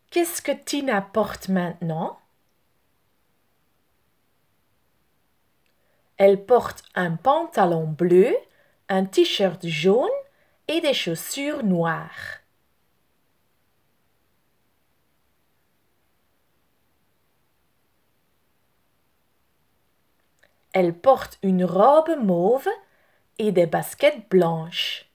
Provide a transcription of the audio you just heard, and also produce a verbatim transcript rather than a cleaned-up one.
Qu'est-ce que Tina porte maintenant? Elle porte un pantalon bleu, un t-shirt jaune et des chaussures noires. Elle porte une robe mauve et des baskets blanches.